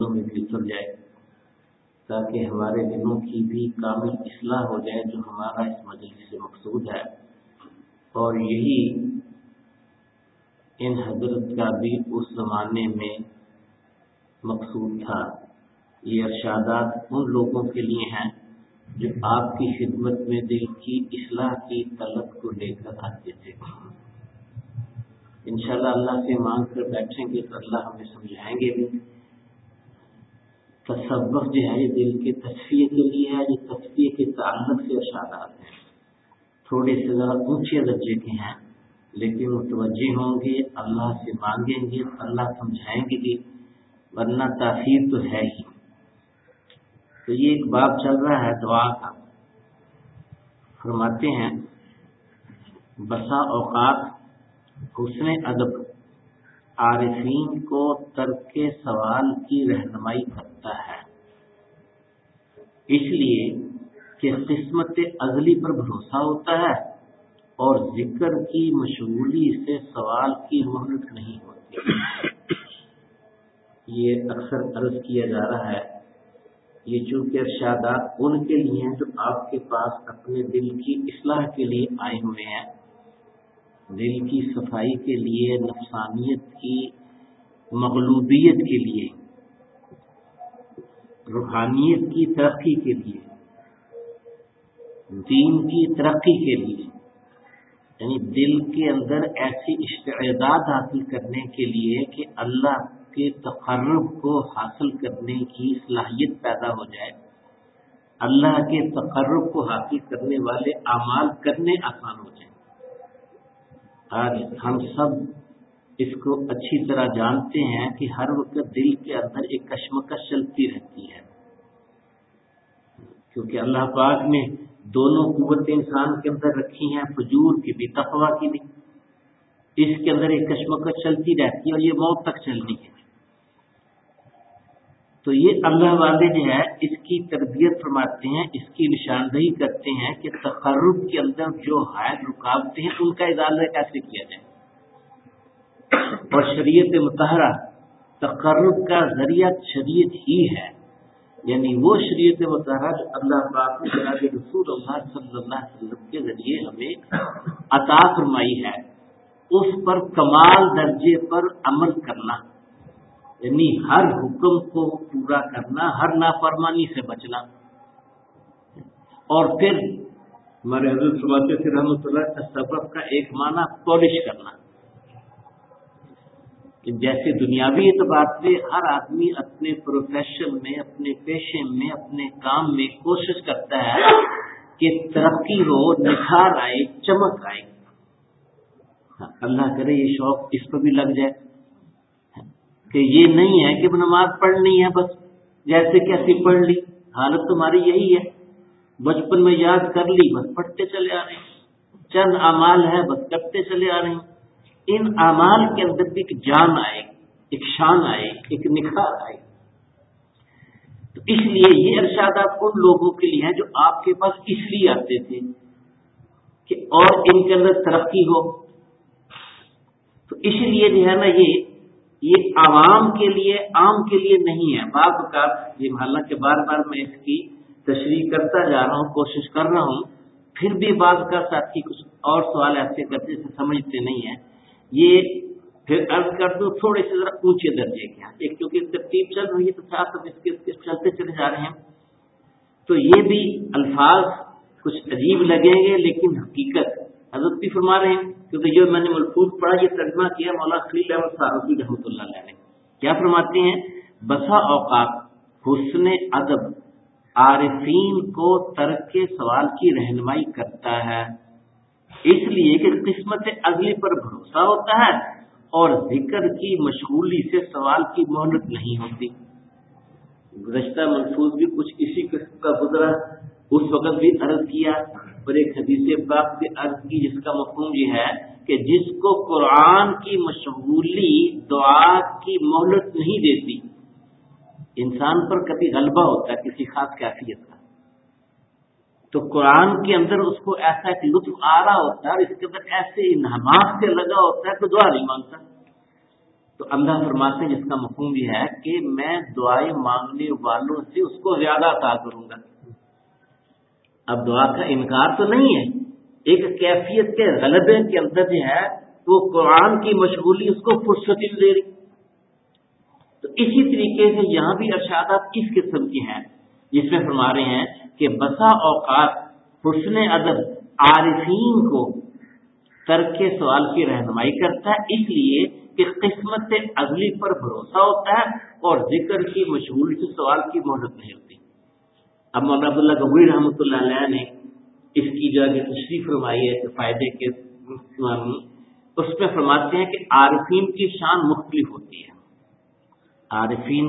دلوں میں بھی اتر جائے، تاکہ ہمارے دلوں کی بھی کامل اصلاح ہو جائے، جو ہمارا اس مجلس سے مقصود ہے۔ اور یہی ان حضرت کا بھی اس زمانے میں مقصود تھا۔ یہ ارشادات ان لوگوں کے لیے ہیں جو آپ کی خدمت میں دل کی اصلاح کی طلب کو لے کر آتے تھے۔ انشاءاللہ اللہ سے مانگ کر بیٹھیں گے تو اللہ ہمیں سمجھائیں گے بھی۔ تصوف جو ہے یہ دل کے تصفیے کے لیے ہے، یہ تصفیے کے تعلق سے ارشادات ہیں، تھوڑے سے ذرا اونچے درجے کے ہیں، لیکن متوجہ ہوں گے، اللہ سے مانگیں گے تو اللہ سمجھائیں گے بھی، ورنہ تاثیر تو ہے ہی۔ تو یہ ایک باب چل رہا ہے دعا کا۔ فرماتے ہیں بسا اوقات حسن ادب عارفین کو ترک سوال کی رہنمائی کرتا ہے، اس لیے کہ قسمت ازلی پر بھروسہ ہوتا ہے اور ذکر کی مشغولی سے سوال کی مہلت نہیں ہوتی۔ یہ اکثر عرض کیا جا رہا ہے، یہ چونکہ ارشادات ان کے لیے ہیں جو آپ کے پاس اپنے دل کی اصلاح کے لیے آئے ہوئے ہیں، دل کی صفائی کے لیے، نفسانیت کی مغلوبیت کے لیے، روحانیت کی ترقی کے لیے، دین کی ترقی کے لیے، یعنی دل کے اندر ایسی استعداد حاصل کرنے کے لیے کہ اللہ کے تقرب کو حاصل کرنے کی صلاحیت پیدا ہو جائے، اللہ کے تقرب کو حاصل کرنے والے اعمال کرنے آسان ہو جائیں۔ آج ہم سب اس کو اچھی طرح جانتے ہیں کہ ہر وقت دل کے اندر ایک کشمکش چلتی رہتی ہے، کیونکہ اللہ پاک نے دونوں قوتیں انسان کے اندر رکھی ہیں، فجور کی بھی تقویٰ کی بھی۔ اس کے اندر ایک کشمکش چلتی رہتی ہے اور یہ موت تک چلنی ہے۔ تو یہ اللہ والے جو ہے اس کی تربیت فرماتے ہیں، اس کی نشاندہی کرتے ہیں کہ تقرب کے اندر جو حائل رکاوٹیں ہیں ان کا ازالہ کیسے کیا جائے۔ اور شریعت مطہرہ تقرب کا ذریعہ شریعت ہی ہے، یعنی وہ شریعت مطہرہ جو اللہ پاک نے جناب رسول اللہ صلی اللہ علیہ وسلم کے ذریعے ہمیں عطا فرمائی ہے، اس پر کمال درجے پر عمل کرنا، یعنی ہر حکم کو پورا کرنا، ہر نافرمانی سے بچنا۔ اور پھر ہمارے حضرت فرماتے تھے رحمۃ اللہ تصوف کا ایک معنی پالش کرنا، کہ جیسے دنیاوی اعتبار سے ہر آدمی اپنے پروفیشن میں، اپنے پیشے میں، اپنے کام میں کوشش کرتا ہے کہ ترقی ہو، نکھار آئے، چمک آئے۔ اللہ کرے یہ شوق اس پر بھی لگ جائے کہ یہ نہیں ہے کہ نماز پڑھنی ہے بس جیسے کیسی پڑھ لی، حالت تمہاری یہی ہے، بچپن میں یاد کر لی بس پڑھتے چلے آ رہے ہیں، چند اعمال ہے بس کرتے چلے آ رہے ہیں۔ ان اعمال کے اندر بھی ایک جان آئے، ایک شان آئے، ایک نکھار آئے۔ تو اس لیے یہ ارشادات ان لوگوں کے لیے ہیں جو آپ کے پاس اس لیے آتے تھے کہ اور ان کے اندر ترقی ہو۔ تو اس لیے جو ہے نا یہ عوام کے لیے، عام کے لیے نہیں ہے۔ بعض اوقات یہ حالانکہ بار بار میں اس کی تشریح کرتا جا رہا ہوں، کوشش کر رہا ہوں، پھر بھی بعض کا ساتھی کچھ اور سوال ایسے کرتے سے سمجھتے نہیں ہیں۔ یہ پھر عرض کر دوں تھوڑے سے ذرا اونچے درجے کے ہیں، ایک کیونکہ ترتیب چل رہی ہے تو ساتھ اس کے چلتے چلے جا رہے ہیں، تو یہ بھی الفاظ کچھ عجیب لگیں گے لیکن حقیقت حضرت بھی فرما رہے ہیں، کیونکہ جو میں نے ملفوظ پڑھا یہ ترجمہ کیا مولانا خلیل احمد فاروقی رحمۃ اللہ علیہ نے۔ کیا فرماتے ہیں؟ بسا اوقات حسن ادب عارفین کو ترک سوال کی رہنمائی کرتا ہے، اس لیے کہ قسمت ازلی پر بھروسہ ہوتا ہے اور ذکر کی مشغولی سے سوال کی مہلت نہیں ہوتی۔ گزشتہ ملفوظ بھی کچھ اسی قسم کا گزرا، اس وقت بھی عرض کیا، اور ایک حدیث پاک بھی عرض کی جس کا مفہوم یہ ہے کہ جس کو قرآن کی مشغولی دعا کی مہلت نہیں دیتی، انسان پر کبھی غلبہ ہوتا ہے کسی خاص کیفیت کا، تو قرآن کے اندر اس کو ایسا ایک لطف آ رہا ہوتا ہے اور اس کے اندر ایسے انہماک سے لگا ہوتا ہے تو دعا نہیں مانگتا۔ تو اللہ فرماتے ہیں جس کا مفہوم یہ ہے کہ میں دعائیں مانگنے والوں سے اس کو زیادہ عطا کروں گا. اب دعا کا انکار تو نہیں ہے، ایک کیفیت کے غلبے کے اندر جو ہے وہ قرآن کی مشغولی اس کو فرصتی دے رہی. تو اسی طریقے سے یہاں بھی ارشادات اس قسم کی ہیں جس میں فرما رہے ہیں کہ بسا اوقات حسن ادب عارفین کو ترک سوال کی رہنمائی کرتا ہے، اس لیے کہ قسمت ازلی پر بھروسہ ہوتا ہے اور ذکر کی مشغولی سے سوال کی مہلت نہیں ہوتی. اب مولانا عبداللہ گوئی رحمۃ اللہ علیہ نے اس کی جو ہے تشریح فرمائی ہے فائدے کے، اس میں فرماتے ہیں کہ عارفین کی شان مختلف ہوتی ہے. عارفین،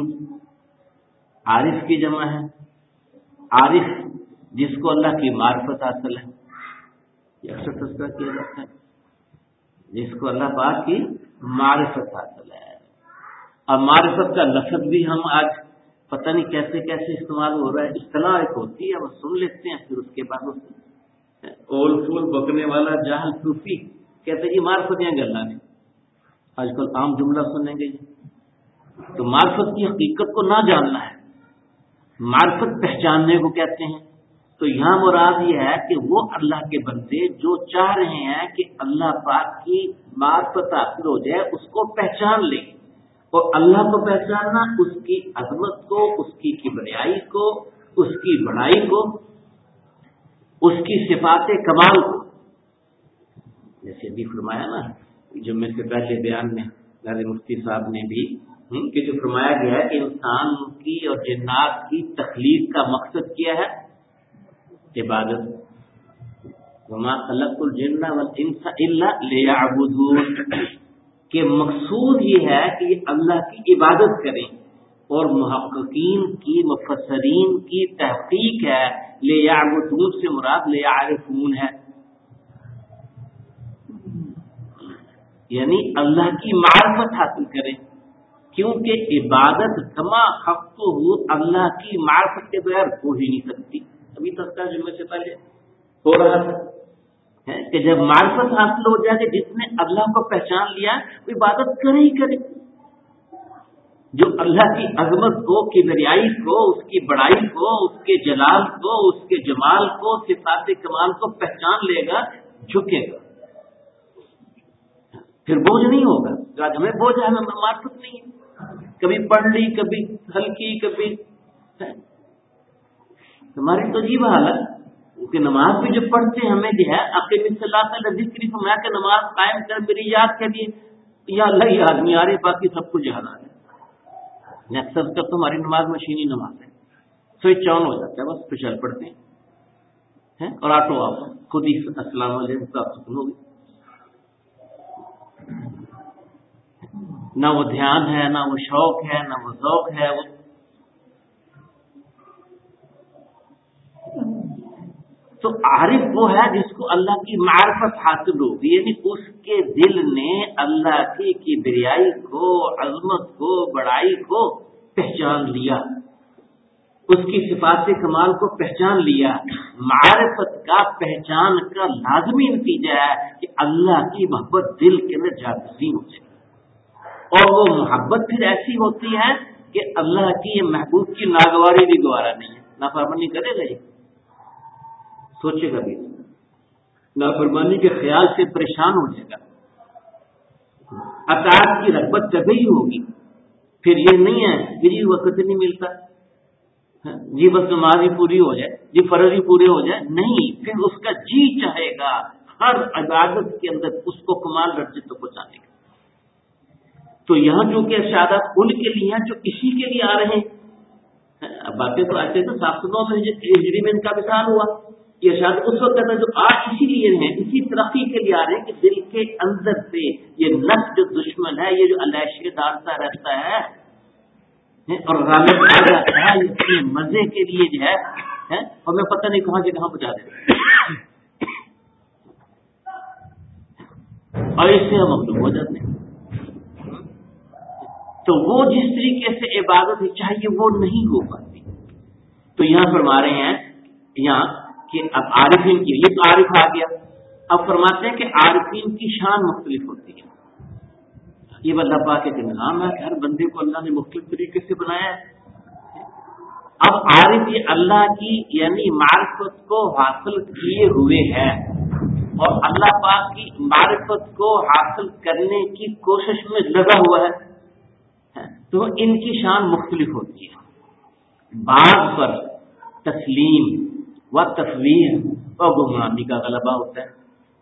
عارف کی جمع ہے، عارف جس کو اللہ کی معرفت حاصل ہے، یہ اکثر تذکرہ کیا جاتا ہے، جس کو اللہ پاک کی معرفت حاصل ہے. اور معرفت کا لفظ بھی ہم آج پتہ نہیں کیسے کیسے استعمال ہو رہا ہے. اصطلاح ایک ہوتی ہے وہ سن لیتے ہیں، پھر اس کے بعد اول فول بکنے والا جاہل صوفی کہتے جی معرفت دیں گے اللہ نے. آج کل عام جملہ سنیں گے جی. تو معرفت کی حقیقت کو نہ جاننا ہے، معرفت پہچاننے کو کہتے ہیں. تو یہاں مراد یہ ہے کہ وہ اللہ کے بندے جو چاہ رہے ہیں کہ اللہ پاک کی معرفت حاصل ہو جائے اس کو پہچان لیں. اور اللہ کو پہچاننا اس کی عظمت کو، اس کی کبریائی کو، اس کی بڑائی کو، اس کی صفات کمال کو. جیسے ابھی فرمایا نا جمعے سے پہلے بیان میں غازی مفتی صاحب نے بھی کہ جو فرمایا گیا ہے کہ انسان کی اور جنات کی تخلیق کا مقصد کیا ہے؟ عبادت. وما خلقت الجن والانس الا ليعبدون، کہ مقصود یہ ہے کہ یہ اللہ کی عبادت کریں. اور محققین کی، مفسرین کی تحقیق ہے ليعبدون سے مراد ليعرفون ہے، یعنی اللہ کی معرفت حاصل کریں. کیونکہ عبادت کما حق ہو اللہ کی معرفت کے بغیر ہو ہی نہیں سکتی. ابھی تک کا جمعے سے پہلے ہو رہا تھا کہ جب معرفت حاصل ہو جائے کہ جس نے اللہ کو پہچان لیا وہ عبادت کرے ہی کرے. جو اللہ کی عظمت کو، کبریائی کو، اس کی بڑائی کو، اس کے جلال کو، اس کے جمال کو، صفات کمال کو پہچان لے گا جھکے گا، پھر بوجھ نہیں ہوگا. آج ہمیں بوجھ ہے، ہمیں معرفت نہیں ہے، کبھی پڑھ لی، کبھی ہلکی، کبھی ہماری تو عجیب حالت کہ نماز بھی جو پڑھتے ہیں ہمیں جو ہے اقیم الصلاۃ لذکری فرمایا کہ نماز قائم کر میری یاد کے لیے. یا اللہ ہی آدمی آ رہے، باقی سب کچھ یاد آ رہا ہے. اکثر کا تمہاری نماز مشینی نماز ہے، سوئچ آن ہو جاتا ہے، بس پھر چل پڑتے ہیں اور آٹو آپ خود ہی السلام علیکم کا ختم ہو گئی. نہ وہ دھیان ہے، نہ وہ شوق ہے، نہ وہ ذوق ہے. وہ تو عارف وہ ہے جس کو اللہ کی معرفت حاصل ہوگی، یعنی اس کے دل نے اللہ کی کبریائی کو، عظمت کو، بڑائی کو پہچان لیا، اس کی صفات کمال کو پہچان لیا. معرفت کا پہچان کا لازمی نتیجہ ہے کہ اللہ کی محبت دل کے اندر جاگزی ہو جائے. اور وہ محبت پھر ایسی ہوتی ہے کہ اللہ کی محبوب کی ناگواری بھی گوارا نہیں ہے. نافرمانی کرے گا، یہ سوچے گا بھی، نافرمانی کے خیال سے پریشان ہو جائے گا، اطاعت کی رغبت کبھی ہی ہوگی. پھر یہ نہیں ہے کہ جی وقت نہیں ملتا، جی بس نماز ہی پوری ہو جائے، جی فرض ہی پورے ہو جائے، نہیں، پھر اس کا جی چاہے گا ہر عبادت کے اندر اس کو کمال درجے تک پہنچانے کا. تو یہاں جو کہ ارشادات ان کے لیے ہیں جو اسی کے لیے آ رہے ہیں. باتیں تو ایسے تو 709 میں ہجری میں ان کا وصال ہوا، یہ ارشاد اس وقت ہے جو آج اسی لیے ہیں، اسی ترقی کے لیے آ رہے ہیں کہ دل کے اندر سے یہ نفس جو دشمن ہے، یہ جو علیشے ڈالتا رہتا ہے اور غالب آ جاتا ہے، یہ مزے کے لیے جو ہے اور میں پتہ نہیں کہاں سے کہاں پہنچا دے اور اس سے ہم مغلوب ہو جاتے ہیں. تو وہ جس طریقے سے عبادت چاہیے وہ نہیں ہو پاتی. تو یہاں فرما رہے ہیں یہاں کہ اب عارفین کی، یہ تو عارف آ گیا. اب فرماتے ہیں کہ عارفین کی شان مختلف ہوتی ہے. یہ اللہ پاک کا نظام ہے، ہر بندے کو اللہ نے مختلف طریقے سے بنایا ہے۔ اب عارف یہ اللہ کی یعنی معرفت کو حاصل کیے ہوئے ہے اور اللہ پاک کی معرفت کو حاصل کرنے کی کوشش میں لگا ہوا ہے، تو ان کی شان مختلف ہوتی ہے۔ بعض پر تسلیم و تفویض و گمراہی کا غلبہ ہوتا ہے۔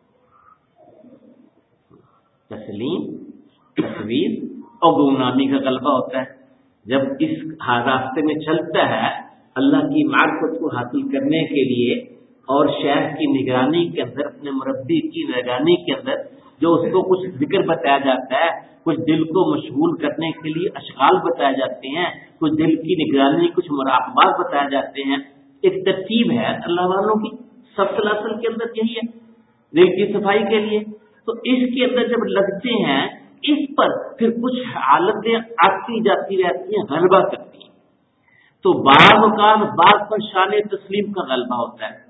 تسلیم، تفویض اور گمراہی کا غلبہ ہوتا ہے۔ جب اس راستے میں چلتا ہے اللہ کی معرفت کو حاصل کرنے کے لیے اور شیخ کی نگرانی کے اندر، اپنے مربی کی نگرانی کے اندر جو اس کو کچھ ذکر بتایا جاتا ہے، کچھ دل کو مشغول کرنے کے لیے اشغال بتائے جاتے ہیں، کچھ دل کی نگرانی، کچھ مراقبات بتائے جاتے ہیں، ایک ترتیب ہے اللہ والوں کی، سب سلاسل کے اندر یہی ہے دل کی صفائی کے لیے۔ تو اس کے اندر جب لگتے ہیں، اس پر پھر کچھ حالتیں آتی جاتی رہتی ہیں، غلبہ کرتی ہیں۔ تو بعض اوقات بعض پر شان تسلیم کا غلبہ ہوتا ہے۔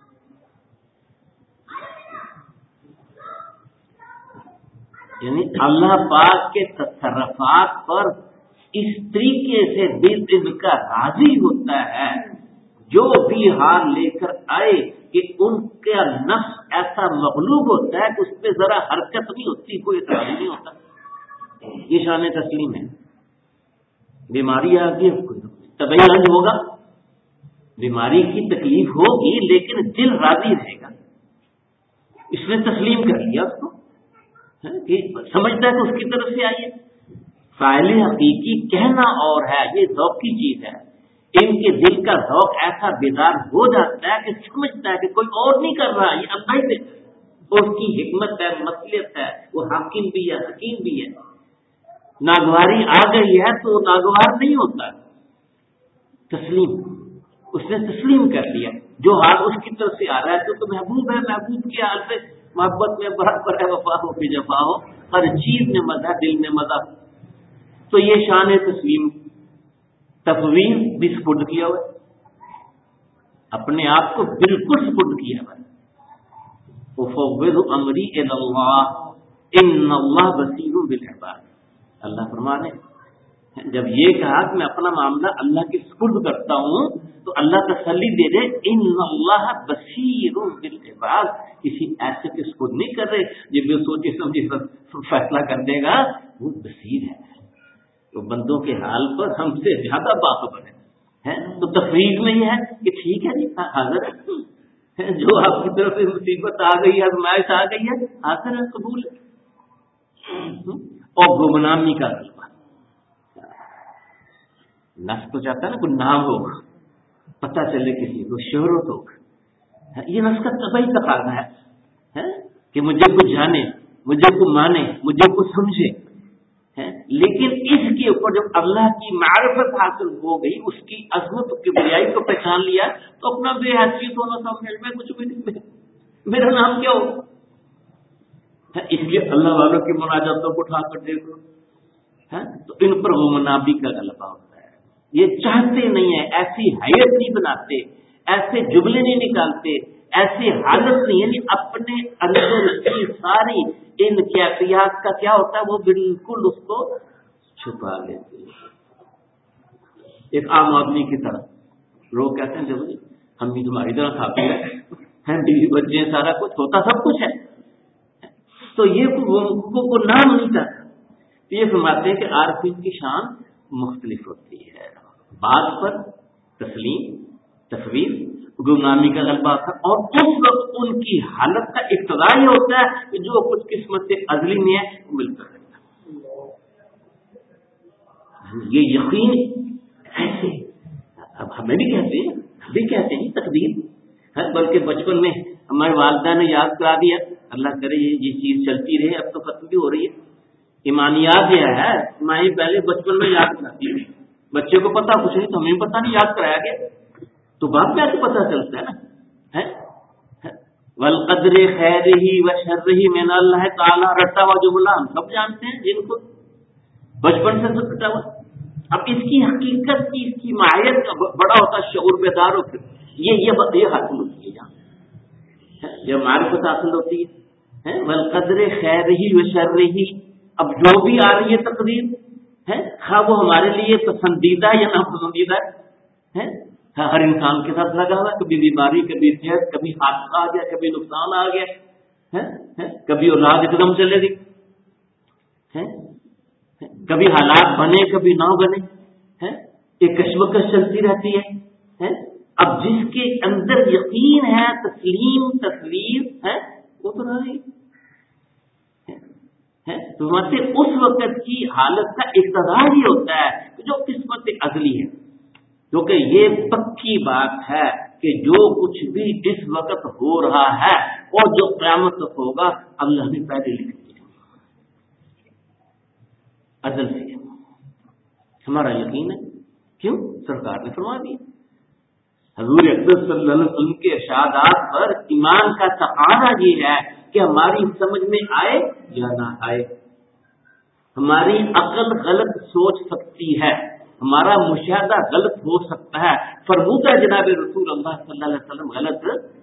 یعنی اللہ پاک کے تصرفات پر اس طریقے سے دل کا راضی ہوتا ہے، جو بھی حال لے کر آئے کہ ان کا نفس ایسا مغلوب ہوتا ہے کہ اس پہ ذرا حرکت نہیں ہوتی، کوئی اعتراض نہیں ہوتا۔ یہ شان تسلیم ہے۔ بیماری آ گئی، طبعی رنج ہوگا، بیماری کی تکلیف ہوگی، لیکن دل راضی رہے گا۔ اس نے تسلیم کر لیا اس کو، کہ سمجھتا ہے کہ اس کی طرف سے آئی ہے۔ فاعل حقیقی کہنا اور ہے، یہ ذوق کی چیز ہے۔ ان کے دل کا ذوق ایسا بیدار ہو جاتا ہے کہ سمجھتا ہے کہ کوئی اور نہیں کر رہا، یہ اللہ ہی سے اس کی حکمت ہے، مصلحت ہے، وہ حاکم بھی ہے، حکیم بھی ہے۔ ناگواری آ گئی ہے تو ناگوار نہیں ہوتا، تسلیم، اس نے تسلیم کر لیا۔ جو حال اس کی طرف سے آ رہا ہے تو محبوب ہے، محبوب کے حال سے محبت میں برابر ہے، وفا ہو کہ جفا ہو، ہر چیز میں مزہ، دل میں مزہ۔ تو یہ شان تسلیم۔ تفویض بھی سپرد کیا ہوا ہے، اپنے آپ کو بالکل سپرد کیا ہوا ہے۔ وفوض امری الی اللہ ان اللہ بصیر بالعباد۔ اللہ فرمانے جب یہ کہا کہ میں اپنا معاملہ اللہ کے سپرد کرتا ہوں تو اللہ تسلی دے دے، ان اللہ بصیر بالعباد، کسی ایسے کے سپرد نہیں کر رہے جب یہ سوچے سمجھے فیصلہ کر دے گا، وہ بصیر ہے، تو بندوں کے حال پر ہم سے زیادہ باخبر ہے۔ تو تفریح میں یہ ہے کہ ٹھیک ہے جی، حاضر ہے، جو آپ کی طرف سے مصیبت آ گئی ہے، آزمائش آ گئی ہے، حاضر ہے، قبول ہے۔ اور گمنامی کا غلبہ، نفس تو چاہتا ہے نا کوئی نام ہو، پتہ چلے کسی کو، شہرت ہو، یہ نفس کا طبعی تقاضا ہے کہ مجھے کو جانے، مجھے کو مانے، مجھے کو سمجھے۔ لیکن اس کے اوپر جب اللہ کی معرفت حاصل ہو گئی، اس کی عظمت کی بڑائی کو پہچان لیا، تو اپنا بے حیثیت ہونا سمجھ میں کچھ بھی نہیں، میرا نام کیا ہو۔ اس لیے اللہ والوں کی مناجاتوں کو اٹھا کر دیکھو، تو ان پر گمنامی کا غلبہ ہوتا ہے۔ یہ چاہتے نہیں ہیں، ایسی حیثیت نہیں بناتے، ایسے جملے نہیں نکالتے، ایسی حالت نہیں، یعنی اپنے اندر کی ساری ان کیفیات کا کیا ہوتا ہے، وہ بالکل اس کو چھپا لیتے ہیں۔ ایک عام آدمی کی طرح لوگ کہتے ہیں جب ہم بھی تمہاری طرح کھاتے ہیں، بیوی بچے ہیں، سارا کچھ ہوتا، سب کچھ ہے، تو یہ کو نام نہیں کرتا۔ یہ فرماتے ہیں کہ عارفین کی شان مختلف ہوتی ہے، بعض پر تسلیم، تفویض، گمنامی کا غلبہ تھا، اور اس وقت ان کی حالت کا اقتضا یہ ہوتا ہے کہ جو کچھ قسمت سے ازلی میں ہے وہ مل کر رہتا ہے۔ یہ یقین ایسے اب ہمیں بھی کہتے ہیں تقدیر ہے، بلکہ بچپن میں ہمارے والدہ نے یاد کرا دیا، اللہ کرے یہ چیز چلتی رہے، اب تو ختم بھی ہو رہی ہے۔ ایمانیات یہ ہے، مائیں پہلے بچپن میں یاد کراتی ہے، بچے کو پتا کچھ نہیں تو ہمیں پتا نہیں، یاد کرایا گیا تو بعد میں تو پتا چلتا ہے نا۔ والقدر خیرہ و شرہ من اللہ تعالی، رٹا ہوا جملہ ہم سب جانتے ہیں، جن کو بچپن سے رٹا ہوا۔ اب اس کی حقیقت کی، اس کی ماہیت کا بڑا ہوتا شعور بیدار ہو، پھر یہ حاصل ہوتی ہے جہاں جب معرفت حاصل ہوتی ہے۔ والقدر خیرہ و شرہ، اب جو بھی آ رہی ہے تقدیر ہے، خواہ وہ ہمارے لیے پسندیدہ یا ناپسندیدہ ہے، ہر انسان کے ساتھ لگا ہوا ہے، کبھی بیماری، کبھی صحت، کبھی حادثہ آ گیا، کبھی نقصان آ گیا ہے، کبھی اولاد اقدام چلے گی ہے، کبھی حالات بنے کبھی نہ بنے ہے، ایک کشمکش چلتی رہتی ہے۔ اب جس کے اندر یقین ہے، تسلیم ہے، وہ تو رہے تو اس وقت کی حالت کا اقتضا ہی ہوتا ہے جو قسمت ازلی ہے، کیونکہ یہ پکی بات ہے کہ جو کچھ بھی جس وقت ہو رہا ہے اور جو قیامت تک ہوگا اللہ نے پہلے لکھ دیا ازل سے، ہمارا یقین ہے۔ کیوں؟ سرکار نے فرما دیا۔ حضور اکرم صلی اللہ علیہ وسلم کے ارشادات پر ایمان کا تقاضا یہ ہے کہ ہماری سمجھ میں آئے یا نہ آئے، ہماری عقل غلط سوچ سکتی ہے، ہمارا مشاہدہ غلط ہو سکتا ہے، فرمودہ جناب رسول اللہ صلی اللہ علیہ وسلم غلط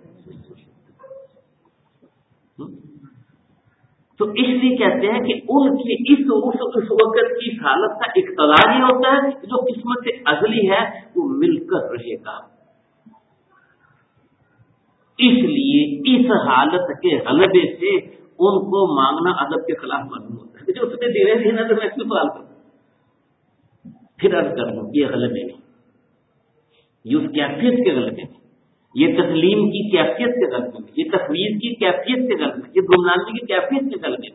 تو اس لیے کہتے ہیں کہ ان کی اس وقت کی حالت کا اقتضا یہ ہوتا ہے کہ جو قسمت ازلی ہے وہ مل کر رہے گا۔ اس لیے اس حالت کے غلبے سے ان کو مانگنا ادب کے خلاف معلوم ہوتا ہے، جو اس نے دینے دینا تو میں کیوں سوال کروں، پھر عرض کر لوں یہ غلبے میں، یہ اس کیفیت کے غلبے میں، یہ تسلیم کی کیفیت کے غلبے میں، یہ تفویض کی کیفیت کے غلبے میں، یہ گمنامی کی کیفیت کے غلبے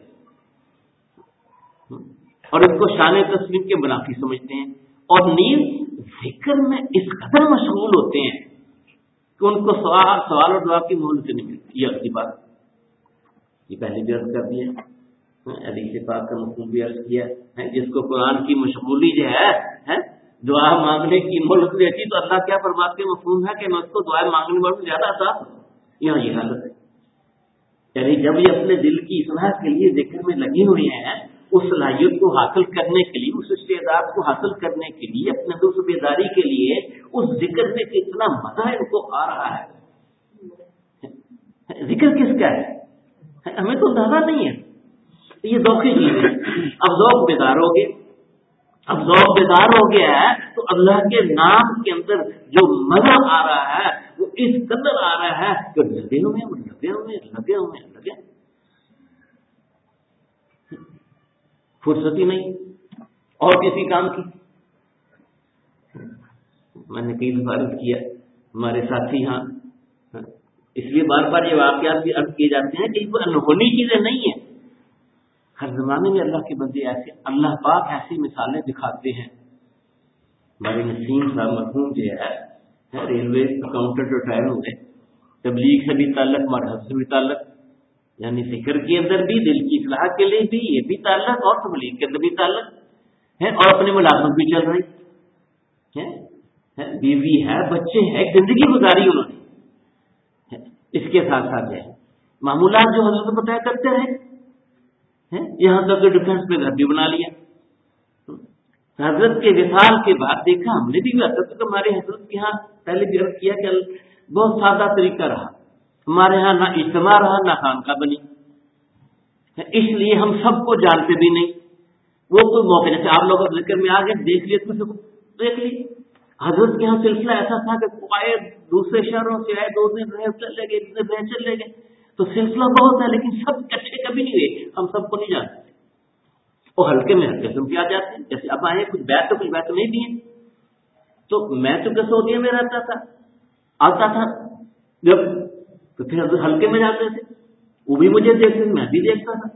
میں، اور اس کو شان تسلیم کے منافی سمجھتے ہیں، اور نیز ذکر میں اس قدر مشغول ہوتے ہیں کہ ان کو سوال اور دعا کی مہلت نہیں ملتی۔ یہ اگلی بات، یہ پہلے بھی عرض کر دیا، حدیث پاک کا مفہوم بھی عرض کیا ہے، جس کو قرآن کی مشغولی جو ہے دعا مانگنے کی مہلت دیتی تو اللہ کیا فرماتے ہیں؟ مفہوم ہے کہ میں اس کو دعا مانگنے والوں زیادہ آسان ہوں۔ یہاں یہ حالت ہے، یعنی جب یہ اپنے دل کی اصلاح کے لیے ذکر میں لگی ہوئی ہیں، اس صلاحیت کو حاصل کرنے کے لیے، اس استعداد کو حاصل کرنے کے لیے، اپنے دل سے بیداری کے لیے اس ذکر میں کتنا مزہ ان کو آ رہا ہے۔ ذکر کس کا ہے ہمیں تو اندازہ نہیں ہے، یہ ذوقی چیز ہے۔ اب ذوق بیدار ہو گیا، اب ذوق بیدار ہو گیا ہے تو اللہ کے نام کے اندر جو مزہ آ رہا ہے وہ اس قدر آ رہا ہے کہ لگے ہوئے فرصت ہی نہیں اور کسی کام کی۔ میں نے کئی دفعہ عرض کیا، ہمارے ساتھی یہاں اس لیے بار بار یہ واقعات بھی عرض کیے جاتے ہیں کہ یہ انہونی چیزیں نہیں ہیں، ہر زمانے میں اللہ کے بندے ایسے، اللہ پاک ایسی مثالیں دکھاتے ہیں۔ ہمارے نسیم صاحب مرحوم جو ہے ریلوے اکاؤنٹنٹ ریٹائر ہو گئے، تبلیغ سے بھی تعلق، مرحب سے بھی تعلق، یعنی ذکر کے اندر بھی، دل کی اصلاح کے لیے بھی یہ بھی تعلق، اور تبلیغ کے اندر بھی تعلق ہے، اور اپنی ملازمت بھی چل رہی ہے، بیوی ہے، بچے ہیں، ایک زندگی گزاری انہوں نے۔ اس کے ساتھ ساتھ ہے معمولات جو حضرت بتایا کرتے رہے، یہاں تک کہ ڈیفینس میں گھر بھی بنا لیا۔ حضرت کے وصال کے بعد دیکھا ہم نے بھی حضرت کو، ہمارے حضرت کے یہاں پہلے بھی عرض کیا کہ بہت سادہ طریقہ رہا، ہمارے ہاں نہ اجتماع رہا نہ خانقاہ بنی، اس لیے ہم سب کو جانتے بھی نہیں۔ وہ کوئی موقع جیسے آپ لوگ ذکر میں آ گئے، دیکھ لیے کسی کو دیکھ لی۔ حضرت کے یہاں سلسلہ ایسا تھا کہ آئے دوسرے شہروں سے آئے، 2 دن رہے چلے گئے، 1 دن رہے چلے گئے، تو سلسلہ بہت ہے، لیکن سب اچھے کبھی نہیں ہوئے، ہم سب کو نہیں جانتے، اور ہلکے میں ہلکے سے آ جاتے ہیں۔ جیسے اب آئے کچھ بیت تو کچھ بیت نہیں دیے، تو میں تو کسودیے میں رہتا تھا، آتا تھا جب تو پھر حضرت ہلکے میں جاتے تھے، وہ بھی مجھے دیکھتے تھے، میں بھی دیکھتا تھا۔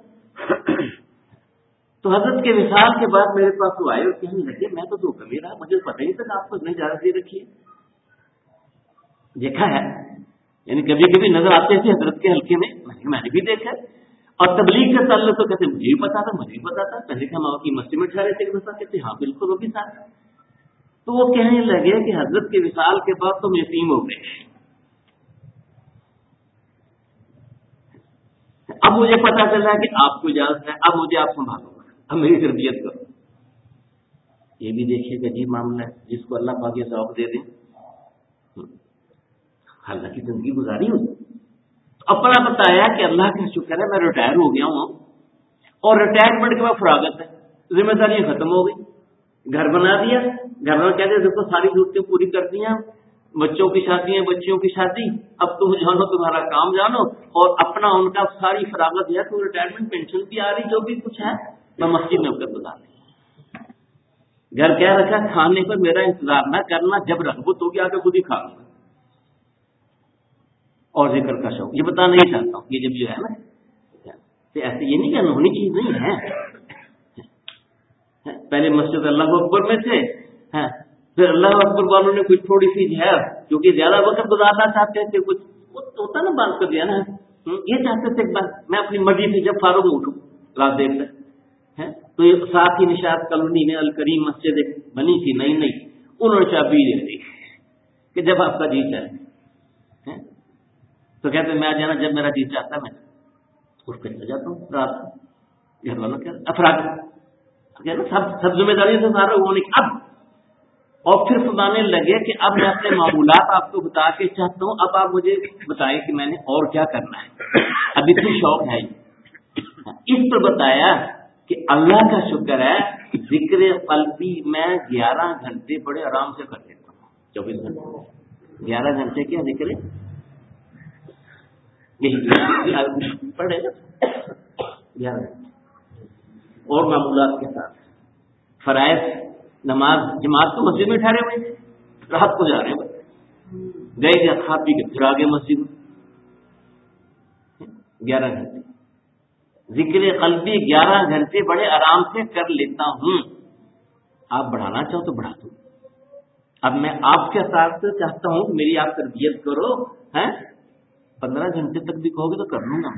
تو حضرت کے وصال کے بعد میرے پاس وہ آئے اور کہنے لگے میں تو دھوکہ میں رہا، مجھے پتہ ہی تھا آپ کو اتنی اجازت دے رکھی ہے۔ دیکھا ہے، یعنی کبھی کبھی نظر آتے تھے حضرت کے حلقے میں، میں نے بھی دیکھا، اور تبلیغ کا تعلق تو کہتے مجھے بھی پتا تھا، مجھے بھی پتا تھا، پہلے کہ ہم آپ کی مسجد میں ٹھہرے تھے، کہتے ہاں بالکل وہ بھی تھا۔ تو وہ کہنے لگے کہ حضرت کے وصال کے بعد تم یتیم ہو گئے، اب مجھے پتا چلا کہ آپ کو اجازت ہے، اب مجھے آپ سنبھالو، اب میری تربیت کرو۔ یہ بھی دیکھیے کہ عجیب معاملہ ہے، جس کو اللہ پاک یہ ذوق دے دیں، حالانکہ زندگی گزاری ہو، اپنا بتایا کہ اللہ کا شکر ہے میں ریٹائر ہو گیا ہوں اور ریٹائرمنٹ کے بعد فراغت ہے، ذمہ داریاں ختم ہو گئی، گھر بنا دیا، گھر والے کہتے ہیں دیکھو ساری ضرورتیں پوری کر دی ہیں، بچوں کی شادی ہے، بچیوں کی شادی، اب تم جانو تمہارا کام جانو، اور اپنا ان کا ساری فراغت ہے تو ریٹائرمنٹ پینشن بھی آ رہی، جو بھی کچھ ہے میں مسجد میں اوپر گزار دیا، گھر کیا رکھا کھانے پر میرا انتظار نہ کرنا، جب رغبت ہوگی آ کے خود ہی کھا لوں گا، اور ذکر کا شوق، یہ بتانا نہیں چاہتا ہوں، یہ جب جو ہے نا ایسے یہ نہیں کہ ہونی چیز نہیں ہے، پہلے مسجد اللہ اکبر میں تھے، پھر اللہ اکبر والوں نے کچھ تھوڑی سی جو ہے کیونکہ زیادہ وقت گزارنا چاہتے تھے، کچھ ہوتا نا بات کر دیا نا، یہ چاہتے تھے میں اپنی مرضی سے جب فاروق اٹھوں رات دیر تک، تو یہ ساتھ ہی نشاط کالونی میں الکریم مسجد بنی تھی نئی نئی، انہوں نے چابی دے دی کہ جب آپ کا جی چاہے، تو کہتے میں آ جانا جب میرا جی چاہتا ہے میں اٹھ کر چلا جاتا ہوں رات، گھر والوں کیا افراد سب ذمہ داری سے سارا وہ نہیں، اب اور پھر فرمانے لگے کہ اب میں اپنے معمولات آپ کو بتا کے چاہتا ہوں، اب آپ مجھے بتائیں کہ میں نے اور کیا کرنا ہے، اب اتنی شوق ہے اس پر بتایا کہ اللہ کا شکر ہے ذکر قلبی میں 11 گھنٹے بڑے آرام سے کر لیتا ہوں، 24 گھنٹے 11 گھنٹے کیا ذکر یہی پڑھے گا 11 گھنٹے، اور معمولات کے ساتھ فرائض نماز جماعت تو مسجد میں ٹھہرے ہوئے، رات کو جا رہے ہیں، گئے گیا کھا پی کے پھر آگے مسجد میں 11 گھنٹے ذکر قلبی 11 گھنٹے بڑے آرام سے کر لیتا ہوں، آپ بڑھانا چاہو تو بڑھا دو، اب میں آپ کے ساتھ چاہتا ہوں کہ میری آپ تربیت کرو، 15 گھنٹے تک بھی کہو گے تو کر لوں گا،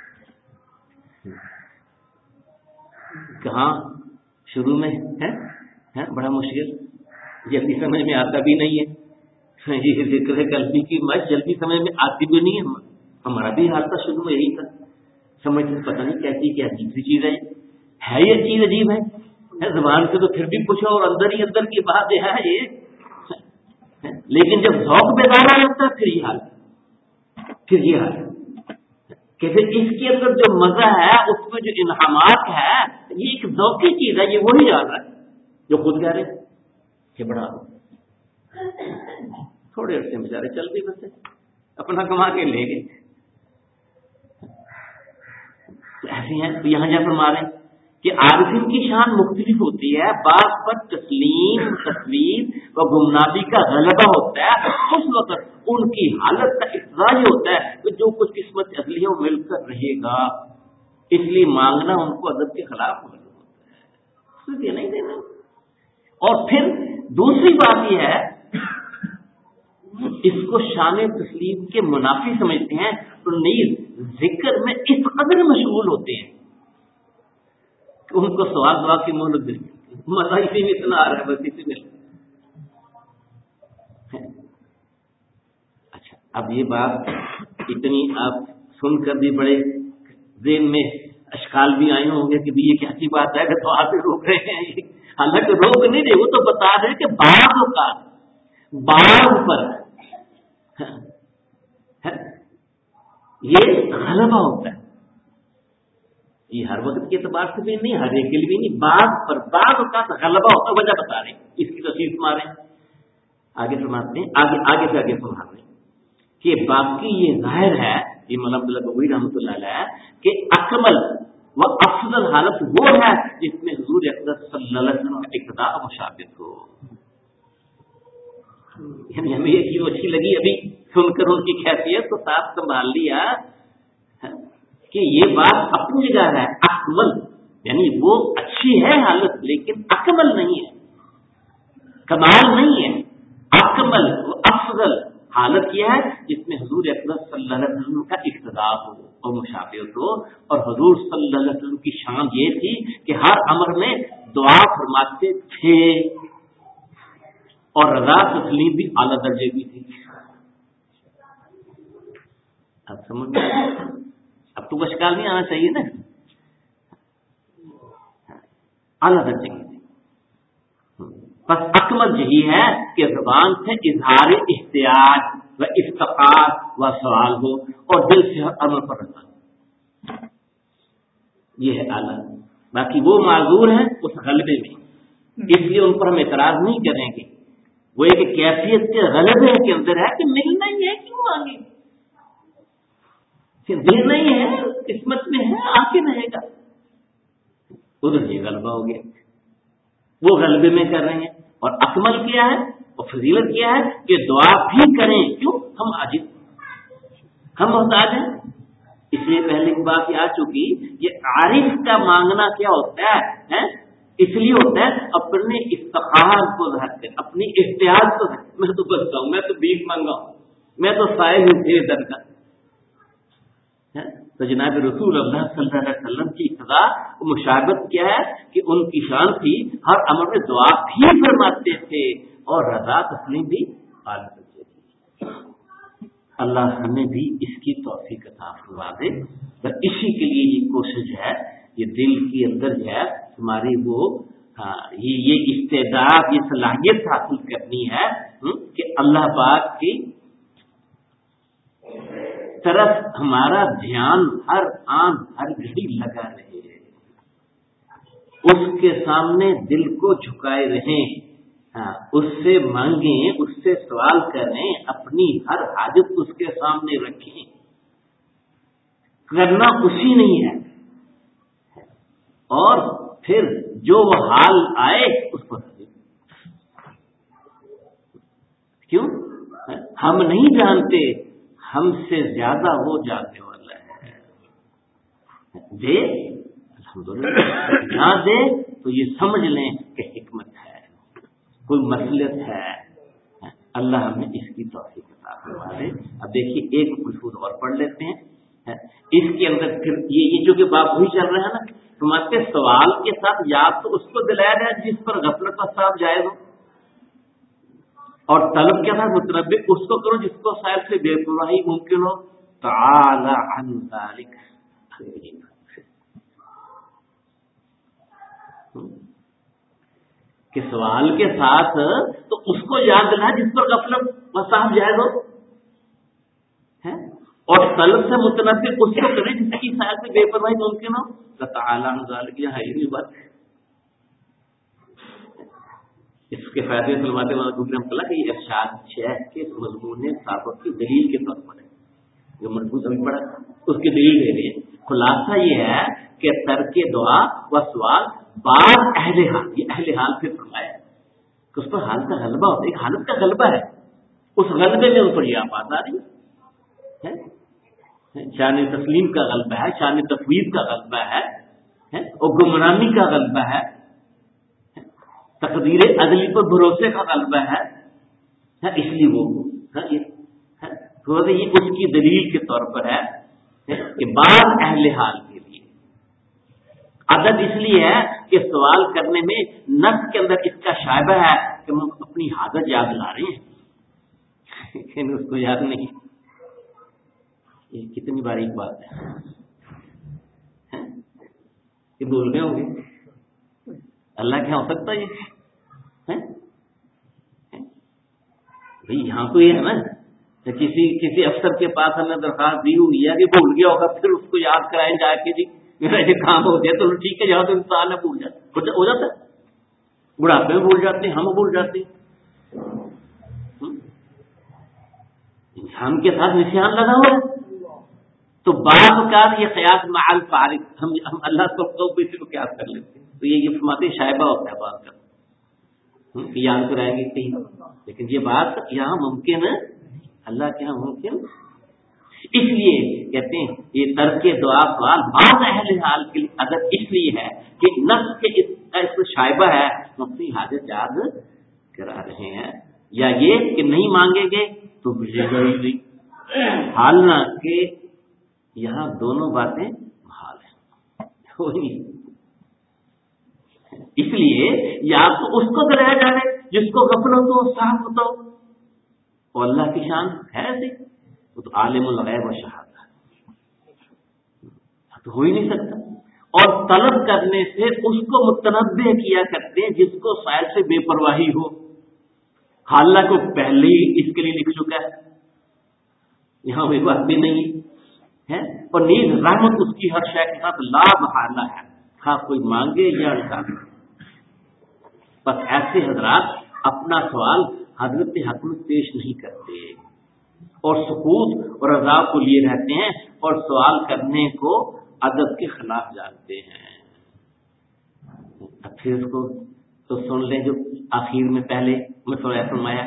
کہاں شروع میں ہے بڑا مشکل، جلدی سمجھ میں آتا بھی نہیں ہے، یہ ذکر قلبی کی مجھ جلدی سمجھ میں آتی بھی نہیں ہے، ہمارا بھی حال تھا شروع میں یہی تھا، سمجھ میں پتہ نہیں کیسی کیا عجیب سی چیز ہے یہ چیز عجیب ہے، زبان سے تو پھر بھی کچھ اور اندر ہی اندر کی بات ہے یہ، لیکن جب ذوق بیدار لگتا ہے پھر یہ حال کہ پھر اس کے اندر جو مزہ ہے اس میں جو انعامات ہے یہ ایک ذوقی چیز ہے، یہ وہی جان رہا ہے جو خود کہہ رہے کہ بڑا تھوڑے عرصے میں بیچارے چل گئے، بس اپنا کما کے لے گئے، ایسے ہیں تو یہاں جا فرما رہے ہیں کہ عارفین کی شان مختلف ہوتی ہے، بعض پر تسلیم تسلیم و گمنامی کا غلبہ ہوتا ہے، اس وقت ان کی حالت کا اقتضا یہ ہوتا ہے کہ جو کچھ قسمت اصلی ہے وہ مل کر رہے گا، اس لیے مانگنا ان کو ادب کے خلاف معلوم ہوتا ہے، نہیں دینا۔ اور پھر دوسری بات یہ ہے اس کو شان تسلیم کے منافی سمجھتے ہیں، تو نیز ذکر میں اس قدر مشغول ہوتے ہیں کہ ان کو سوال دعا کی مہلت دے، مزہ اسی میں اتنا آ رہا ہے، بس اسی میں۔ اچھا اب یہ بات اتنی آپ سن کر بھی بڑے ذہن میں اشکال بھی آئے ہوں گے کہ یہ کیسی بات ہے کہ تو آپ روک رہے ہیں، حالانکہ روک نہیں رہے، وہ تو بتا رہے کہ بعض اوقات بعض پر یہ غلبہ ہوتا ہے، یہ ہر وقت کے اعتبار سے بھی نہیں، ہر ایک کے لیے بھی نہیں، بعض پر بعض اوقات غلبہ ہوتا ہے، وجہ بتا رہے ہیں، اس کی تفصیل سنا رہے ہیں، آگے فرماتے ہیں، آگے سے آگے سنا رہے ہیں کہ باقی یہ ظاہر ہے، یہ مولانا عبداللہ بغوی رحمۃ اللہ علیہ کہ اکمل و افضل حالت وہ ہے جس میں حضور اقدس صلی اللہ علیہ وسلم کی اقتداء مشابہت ہو، یعنی ہمیں یہ چیز اچھی لگی ابھی سن کر ان کی خیریت کو صاف سنبھال لیا کہ یہ بات اپنی جگہ ہے، اکمل یعنی وہ اچھی ہے حالت لیکن اکمل نہیں ہے، کمال نہیں ہے، اکمل و افضل حالت یہ ہے جس میں حضور اقدس صلی اللہ علیہ وسلم کا اقتداء ہو اور مشابہت ہو، اور حضور صلی اللہ علیہ وسلم کی شان یہ تھی کہ ہر امر میں دعا فرماتے تھے اور رضا تسلیم بھی اعلیٰ درجے کی تھی۔ اب سمجھ میں اب تو اشکال نہیں آنا چاہیے نا، اعلیٰ درجے کی تھی، بس اکمل یہی ہے کہ زبان سے اظہار احتیاج و افتقار و سوال ہو اور دل سے ہر امر پر رضا، یہ ہے اعلیٰ. باقی وہ معذور ہیں اس غلبے میں، اس لیے ان پر ہم اعتراض نہیں کریں گے. وہ ایک کیفیت کے غلبے کے اندر ہے کہ ملنا ہی ہے، کیوں مانگے؟ دینا ہی ہے، قسمت میں ہے، آ کے رہے گا. ادھر یہ غلبہ ہو گیا، وہ غلبے میں کر رہے ہیں. اور اکمل کیا ہے اور فضیلت کیا ہے کہ دعا بھی کریں. کیوں؟ ہم عاجز، ہم محتاج ہیں. اس لیے پہلے کی بات یہ آ چکی، یہ عارف کا مانگنا کیا ہوتا ہے؟ اس لیے ہوتا ہے اپنے استقامت کو ظاہر کر، اپنی احتیاط کو. میں تو بچتا ہوں، میں تو بھیک مانگا ہوں، میں تو سائل ہوں تیرے در کا. تو جناب رسول اللہ صلی اللہ علیہ وسلم کی ابتدا مشابہت کیا ہے کہ ان کی شان تھی ہر امر میں دعا بھی فرماتے تھے اور رضا تسلیم بھی پال کرتے تھے. اللہ ہمیں بھی اس کی توفیق عطا فرما دے. اور اسی کے لیے یہ کوشش ہے، یہ دل کے اندر جو ہے ہماری وہ یہ استعداد، یہ صلاحیت حاصل کرنی ہے کہ اللہ پاک کی طرف ہمارا دھیان ہر آن ہر گھڑی لگا رہے، اس کے سامنے دل کو جھکائے رہیں، اس سے مانگیں، اس سے سوال کریں، اپنی ہر حاجت اس کے سامنے رکھیں. کرنا اسی نہیں ہے، اور پھر جو وہ حال آئے اس کو کیوں ہم نہیں جانتے، ہم سے زیادہ وہ جاننے والا ہے. دے الحمدللہ، نہ دے تو یہ سمجھ لیں کہ حکمت ہے، کوئی مصلحت ہے. اللہ ہمیں اس کی توفیق عطا فرما دے. اب دیکھیے ایک ملفوظ اور پڑھ لیتے ہیں. اس کے اندر پھر یہ جو کہ باب وہی چل رہا ہے نا، تمہارے سوال کے ساتھ یاد تو اس کو دلایا جائے جس پر غفلت کا صاحب جائز ہو، اور طلب کے ساتھ متنبع اس کو کرو جس کو شاید سے بے پرواہی ممکن ہو. تعالی عن ذلک، کہ سوال کے ساتھ تو اس کو یاد دلایا جس پر غفلت کا صاحب جائز ہو، اور طلب سے متنبع اس کو کرے جس کی شاید سے بے پرواہی ممکن ہو. تعالی عن ذلک، یہ ہے ہی نہیں بات. اس کے فائدے سلماتے رحمۃ کہ یہ ارشاد شیخ کے مضمون ثابت کی دلیل کے طور پر ہے، جو مربوط ابھی پڑھا اس کی دلیل دے رہے ہیں. خلاصہ یہ ہے کہ ترک دعا و سوال بعض اہل حال، یہ اہل حال سے فرمایا کہ اس پر حال کا غلبہ ہوتا ہے، ایک حالت کا غلبہ ہے، اس غلبے میں ان پر یہ آفات آ رہی ہے. شان تسلیم کا غلبہ ہے، شان تفویض کا غلبہ ہے، اور گمراہی کا غلبہ ہے، تقدیر ازلی پر بھروسے کا غلبہ ہے. اس لیے وہ یہ اس کی دلیل کے طور پر ہے کہ بعض اہل حال کے لیے عدد اس لیے ہے کہ سوال کرنے میں نفس کے اندر اس کا شائبہ ہے کہ ہم اپنی حاجت یاد لا رہے ہیں لیکن اس کو یاد نہیں. یہ کتنی باریک بات ہے، یہ بول گئے ہوں گے اللہ کیا ہو سکتا ہے یہ بھائی. یہاں تو یہ ہے نا کسی افسر کے پاس ہم نے درخواست دی ہوئی ہے کہ بھول گیا ہوگا، پھر اس کو یاد کرائیں جا کے جی میرا یہ کام ہو گیا، تو ٹھیک ہے جہاں تو انسان ہے بھول جاتا ہو جاتا ہے، بڑھاپے میں بھول جاتے ہیں، ہم بھول جاتے ہیں. انسان کے ساتھ نشان لگا ہوا ہے. تو بعض اوقات یہ قیاس مع الفارق، ہم اللہ کو کسی کو قیاس کر لیتے ہیں، تو یہ فرماتے شائبہ ہوتا ہے بعض کا یاد کرائیں گے کہیں، لیکن یہ بات یہاں ممکن ہے، اللہ کے یہاں ممکن. اس لیے کہتے ہیں یہ ترک دعا سوال بعض اہل حال کے لیے اگر اس لیے ہے کہ نفس کے اس میں شائبہ ہے، ہم اپنی حاجت یاد کرا رہے ہیں، یا یہ کہ نہیں مانگیں گے تو ملے گا ہی نہیں. حالانکہ یہاں دونوں باتیں محال ہیں. اس لیے یا تو اس کو دلایا جائے جس کو غفلت ہو، صاف ہوتا ہو، اور اللہ کی شان ہے ایسی، وہ تو عالم الغیب و شہادہ تو ہو ہی نہیں سکتا. اور طلب کرنے سے اس کو متنبع کیا کرتے ہیں جس کو سائل سے بے پرواہی ہو، حالہ کو پہلے ہی اس کے لیے لکھ چکا ہے، یہاں کوئی بات بھی نہیں ہے، اور نیز رحمت اس کی ہر شے کے ساتھ لا محالہ ہے، ہاں کوئی مانگے یا نہ۔ بس ایسے حضرات اپنا سوال حضرت حق میں پیش نہیں کرتے اور سکوت اور رضا کو لیے رہتے ہیں اور سوال کرنے کو ادب کے خلاف جانتے ہیں۔ اب پھر اس کو تو سن لیں جو آخر میں پہلے میں فرمایا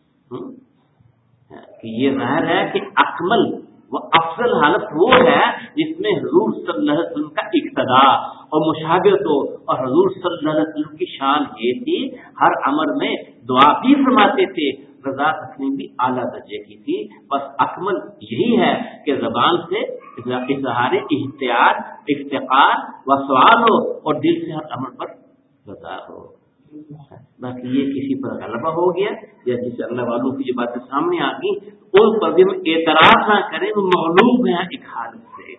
کہ یہ ظاہر ہے کہ اکمل و افضل حالت وہ ہے جس میں حضور صلی اللہ علیہ وسلم کا اقتداء اور مشابہت ہو، اور حضور صلی اللہ علیہ وسلم کی شان یہ تھی ہر امر میں دعا بھی فرماتے تھے، رضا تسلیم بھی اعلیٰ درجے کی تھی۔ بس اکمل یہی ہے کہ زبان سے اظہار احتیاط، افتقار و سوال ہو اور دل سے ہر امر پر رضا ہو۔ باقی یہ کسی پر غلبہ ہو گیا یا جس اللہ والوں کی جو باتیں سامنے آ گئی ان پر بھی ہم اعتراض نہ کریں، وہ مغلوب ہیں ایک حالت سے۔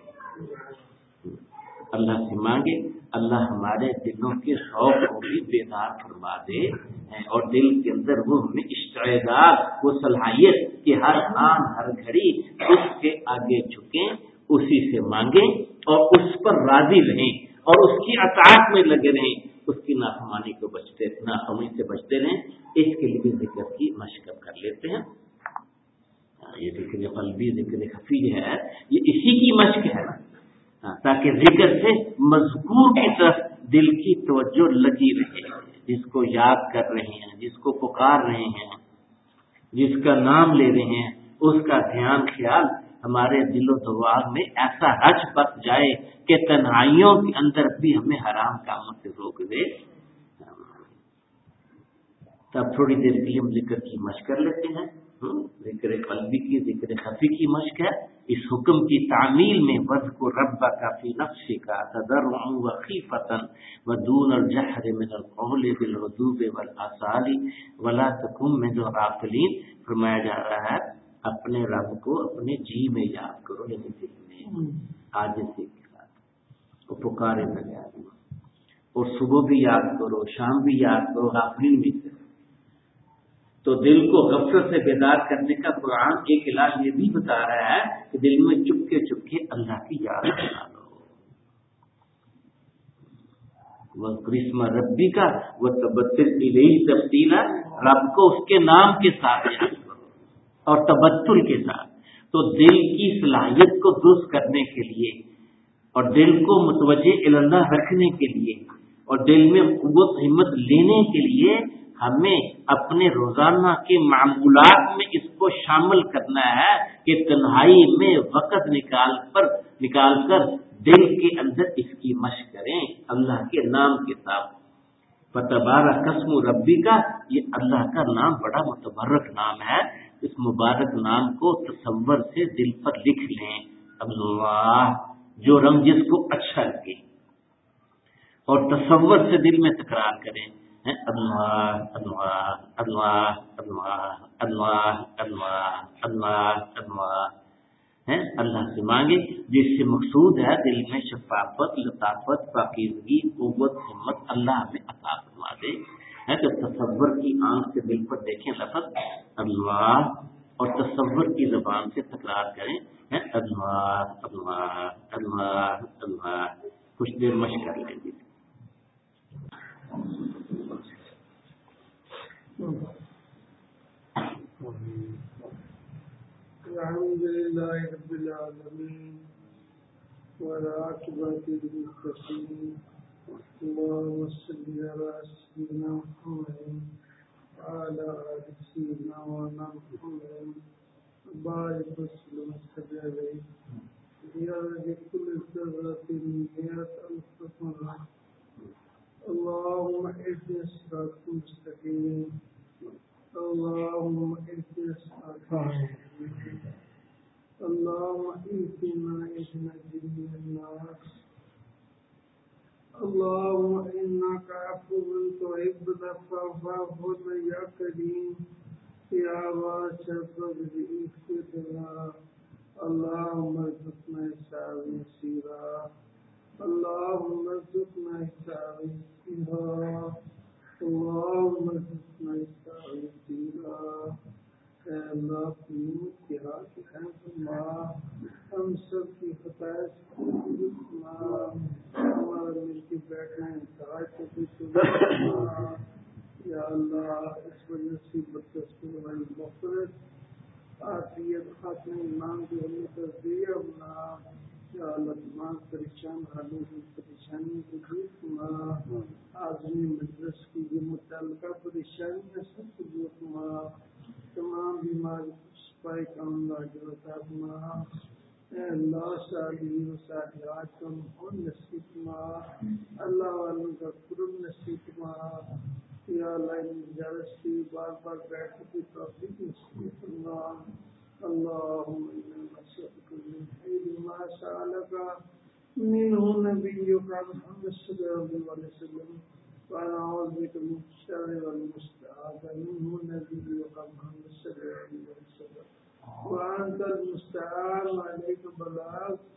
اللہ سے مانگے اللہ ہمارے دلوں کے شوق کو بھی بیدار فرما دے اور دل کے اندر وہ ہمیں استعداد، وہ صلاحیت کہ ہر آن ہر گھڑی اس کے آگے جھکیں، اسی سے مانگیں اور اس پر راضی رہیں اور اس کی اطاعت میں لگے رہیں، اس کی نافرمانی کو نافرمانی سے بچتے رہیں۔ اس کے لیے بھی ذکر کی مشق کر لیتے ہیں۔ یہ ذکر قلبی ذکر خفی ہے، یہ اسی کی مشق ہے تاکہ ذکر سے مذکور کی طرف دل کی توجہ لگی رہے، جس کو یاد کر رہے ہیں، جس کو پکار رہے ہیں، جس کا نام لے رہے ہیں، اس کا دھیان خیال ہمارے دل و دماغ میں ایسا رچ بس جائے کہ تنہائیوں کے اندر بھی ہمیں حرام کاموں سے روک دے۔ تب تھوڑی دیر کے لیے ہم ذکر کی مشق کر لیتے ہیں۔ ذکر قلبی کی، ذکر خفی کی مشق ہے۔ اس حکم کی تعمیل میں وَاذْكُرْ رَبَّكَ فِي نَفْسِكَ تَضَرُّعًا وَخِيفَةً وَدُونَ الْجَهْرِ مِنَ الْقَوْلِ بِالْغُدُوِّ وَالْآصَالِ وَلَا تَكُن مِنَ الْغَافِلِينَ۔ فرمایا جا رہا ہے اپنے رب کو اپنے جی میں یاد کرو، یعنی دل میں عاجزی کے ساتھ، وہ پکارے بغیر، اور صبح بھی یاد کرو، شام بھی یاد کرو، غافلین بھی کرو۔ تو دل کو غفلت سے بیدار کرنے کا قرآن ایک علاج یہ بھی بتا رہا ہے کہ دل میں چپکے اللہ کی یاد بنا لو۔ وَاذْكُرِ اسْمَ رَبِّكَ وَتَبَتَّلْ إِلَيْهِ تَبْتِيلًا، رب کو اس کے نام کے ساتھ یاد کرو اور تبتل کے ساتھ۔ تو دل کی صلاحیت کو درست کرنے کے لیے اور دل کو متوجہ اللہ رکھنے کے لیے اور دل میں قوت ہمت لینے کے لیے ہمیں اپنے روزانہ کے معمولات میں اس کو شامل کرنا ہے کہ تنہائی میں وقت نکال کر دل کے اندر اس کی مشق کریں اللہ کے نام کے ساتھ۔ فتبارک اسم ربی کا، یہ اللہ کا نام بڑا متبرک نام ہے۔ اس مبارک نام کو تصور سے دل پر لکھ لیں، اللہ، جو رنگ جس کو اچھا لگے، اور تصور سے دل میں تکرار کریں، اللہ اللہ اللہ اللہ اللہ اللہ اللہ اللہ۔ اللہ سے مانگے جس سے مقصود ہے دل میں شفافت، لطافت، پاکیزگی، قوت، ہمت اللہ ہمیں عطا فرما دے۔ تو تصور کی آنکھ سے دل پر دیکھیں لفظ اللہ اور تصور کی زبان سے تکرار کریں اللہ اللہ اللہ اللہ۔ کچھ دیر مشق کر لیں گے۔ الحمد لله رب العالمين والعاقبة للمتقين، اللهم صل على سيدنا محمد وعلى آل سيدنا محمد وبارك وسلم عليه يا لكل ذرة مئة ألف مرة. اللهم اهدنا الصراط المستقيم، اللهم اهدنا الصراط المستقيم، اللهم اهدنا جميع الناس، اللهم انك عفو تحب العفو فاعف عنا يا كريم يا واسع الفضل اغفر لنا. اللهم ارزقنا حسابا يسيرا، اللهم ارزقنا حسابا يسيرا، اللهم ارزقنا حسابا يسيرا. اے اللہ قیوم کی حاجت ہے اللہ، ہم سب کی اس وجہ سے بدتستی ہماری مغفرت عافیت خاتم ایمان کی ہمیں تصدیق اپنا یا اللہ تمام پریشان حالوں کی پریشانی کو دور فرما آزمی مجلس کی جو متعلقہ پریشانیاں سب کو دور فرما تمام بیمار شفائی کام لاجل عطا فرما اے اللہ صالحین و صالحات کا محمد نصیب فرما اللہ والوں کا قرب نصیب فرما یا اللہ ان اجازت سے بار بار بیٹھنے کی توفیق نصیب فرما اللهم إنا نسألك من خير ما سألك منه نبيك محمد صلى الله عليه وسلم ونعوذ بك من الشر والمستعاذ منه نبيك محمد صلى الله عليه وسلم وأنت المستعان عليك بلاغ